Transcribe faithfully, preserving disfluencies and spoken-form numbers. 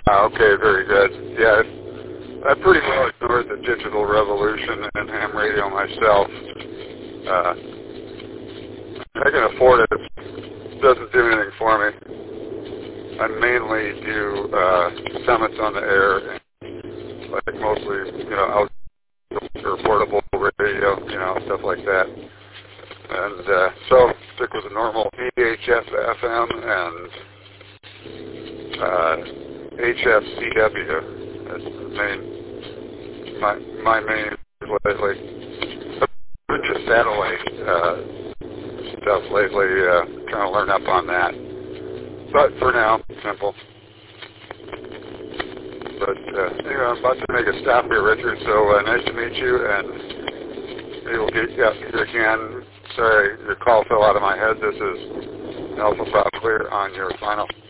Ah, okay, very good. Yeah, I pretty well ignored the digital revolution and ham radio myself. Uh, I can afford it. It doesn't do anything for me. I mainly do uh, summits on the air, and like mostly, you know, outdoor portable radio, you know, stuff like that. And uh, so stick with the normal E H F F M and uh, H F C W. That's the main, my my main lately. A bunch of satellite uh, stuff lately. Uh, trying to learn up on that. But for now, simple. But uh, anyway, I'm about to make a stop here, Richard. So uh, nice to meet you, and maybe we'll get up here again. Sorry, your call fell out of my head. This is Alpha Bravo Clear on your final.